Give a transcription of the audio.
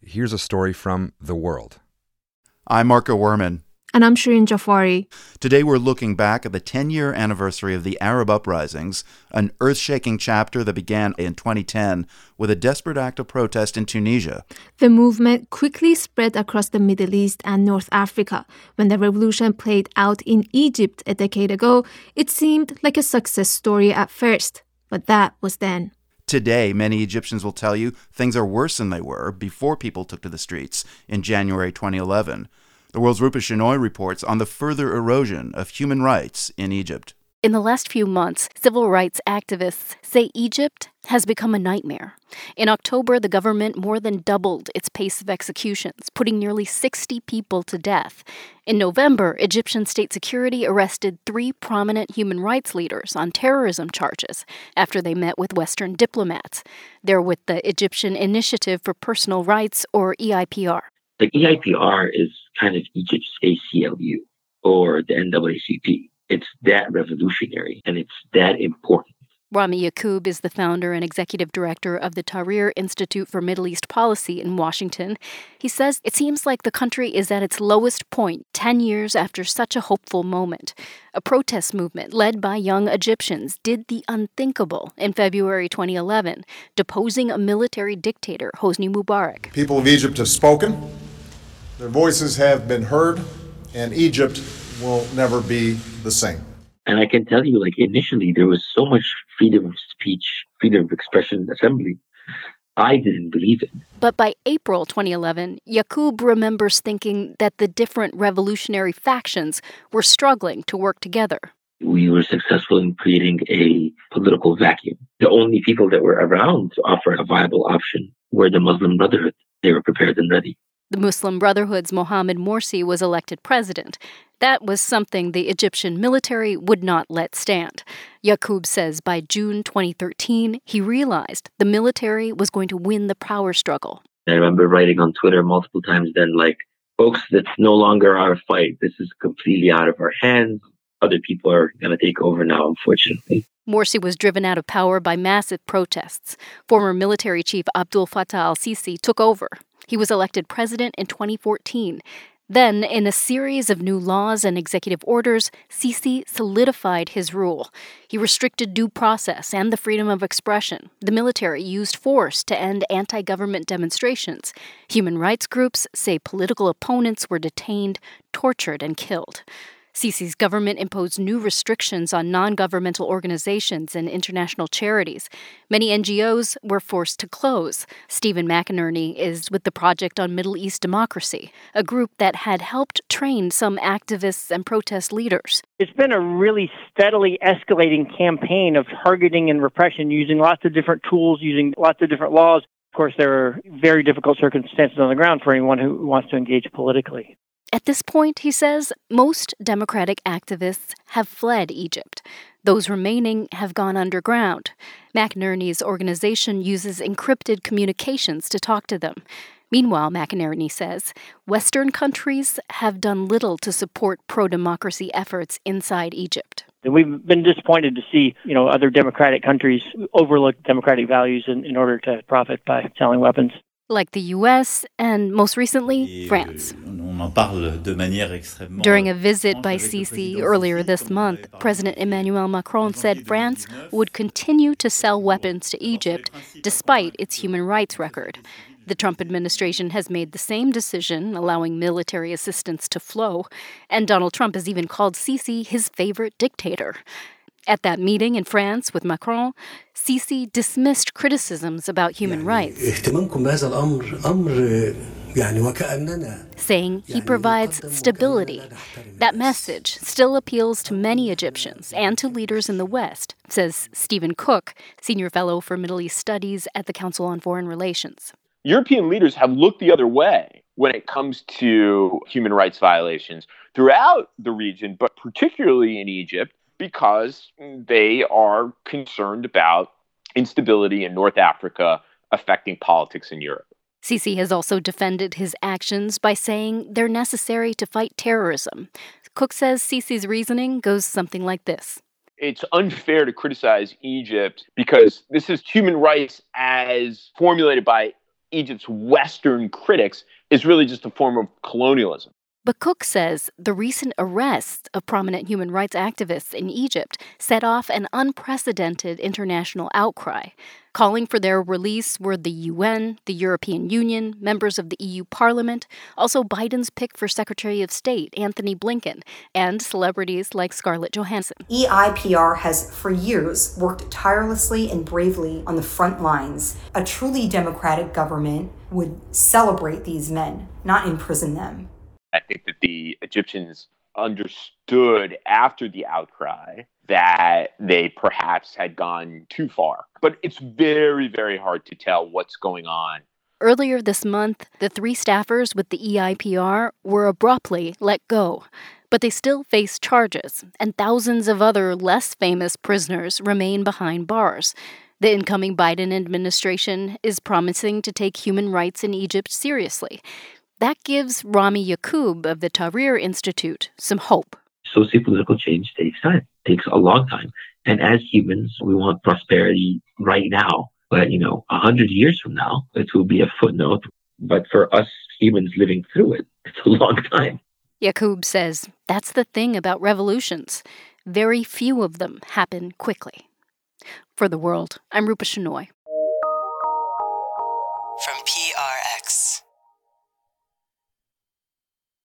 here's a story from The World. I'm Marco Werman. And I'm Shireen Jafari. Today we're looking back at the 10-year anniversary of the Arab uprisings, an earth-shaking chapter that began in 2010 with a desperate act of protest in Tunisia. The movement quickly spread across the Middle East and North Africa. When the revolution played out in Egypt a decade ago, it seemed like a success story at first. But that was then. Today, many Egyptians will tell you things are worse than they were before people took to the streets in January 2011. The World's Rupa Shenoy reports on the further erosion of human rights in Egypt. In the last few months, civil rights activists say Egypt has become a nightmare. In October, the government more than doubled its pace of executions, putting nearly 60 people to death. In November, Egyptian state security arrested 3 prominent human rights leaders on terrorism charges after they met with Western diplomats. They're with the Egyptian Initiative for Personal Rights, or EIPR. The EIPR is kind of Egypt's ACLU or the NAACP. It's that revolutionary and it's that important. Rami Yacoub is the founder and executive director of the Tahrir Institute for Middle East Policy in Washington. He says it seems like the country is at its lowest point 10 years after such a hopeful moment. A protest movement led by young Egyptians did the unthinkable in February 2011, deposing a military dictator, Hosni Mubarak. People of Egypt have spoken. Their voices have been heard, and Egypt will never be the same. And I can tell you, initially there was so much freedom of speech, freedom of expression, assembly. I didn't believe it. But by April 2011, Yacoub remembers thinking that the different revolutionary factions were struggling to work together. We were successful in creating a political vacuum. The only people that were around to offer a viable option were the Muslim Brotherhood. They were prepared and ready. The Muslim Brotherhood's Mohamed Morsi was elected president. That was something the Egyptian military would not let stand. Yacoub says by June 2013, he realized the military was going to win the power struggle. I remember writing on Twitter multiple times then, folks, that's no longer our fight. This is completely out of our hands. Other people are going to take over now, unfortunately. Morsi was driven out of power by massive protests. Former military chief Abdel Fattah al-Sisi took over. He was elected president in 2014. Then, in a series of new laws and executive orders, Sisi solidified his rule. He restricted due process and the freedom of expression. The military used force to end anti-government demonstrations. Human rights groups say political opponents were detained, tortured, and killed. Sisi's government imposed new restrictions on non-governmental organizations and international charities. Many NGOs were forced to close. Stephen McInerney is with the Project on Middle East Democracy, a group that had helped train some activists and protest leaders. It's been a really steadily escalating campaign of targeting and repression using lots of different tools, using lots of different laws. Of course, there are very difficult circumstances on the ground for anyone who wants to engage politically. At this point, he says, most democratic activists have fled Egypt. Those remaining have gone underground. McInerney's organization uses encrypted communications to talk to them. Meanwhile, McInerney says, Western countries have done little to support pro-democracy efforts inside Egypt. And we've been disappointed to see, other democratic countries overlook democratic values in order to profit by selling weapons. Like the U.S. and, most recently, France. During a visit by Sisi earlier this month, President Emmanuel Macron said France would continue to sell weapons to Egypt despite its human rights record. The Trump administration has made the same decision, allowing military assistance to flow, and Donald Trump has even called Sisi his favorite dictator. At that meeting in France with Macron, Sisi dismissed criticisms about human rights, saying he provides stability. That message still appeals to many Egyptians and to leaders in the West, says Stephen Cook, senior fellow for Middle East Studies at the Council on Foreign Relations. European leaders have looked the other way when it comes to human rights violations throughout the region, but particularly in Egypt, because they are concerned about instability in North Africa affecting politics in Europe. Sisi has also defended his actions by saying they're necessary to fight terrorism. Cook says Sisi's reasoning goes something like this. It's unfair to criticize Egypt because this is human rights as formulated by Egypt's Western critics is really just a form of colonialism. But Cook says the recent arrests of prominent human rights activists in Egypt set off an unprecedented international outcry. Calling for their release were the UN, the European Union, members of the EU Parliament, also Biden's pick for Secretary of State, Anthony Blinken, and celebrities like Scarlett Johansson. EIPR has for years worked tirelessly and bravely on the front lines. A truly democratic government would celebrate these men, not imprison them. I think that the Egyptians understood after the outcry that they perhaps had gone too far. But it's very, very hard to tell what's going on. Earlier this month, the 3 staffers with the EIPR were abruptly let go. But they still face charges, and thousands of other less famous prisoners remain behind bars. The incoming Biden administration is promising to take human rights in Egypt seriously. That gives Rami Yacoub of the Tahrir Institute some hope. Sociopolitical change takes time, takes a long time. And as humans, we want prosperity right now. But, 100 years from now, it will be a footnote. But for us humans living through it, it's a long time. Yacoub says that's the thing about revolutions. Very few of them happen quickly. For The World, I'm Rupa Shenoy.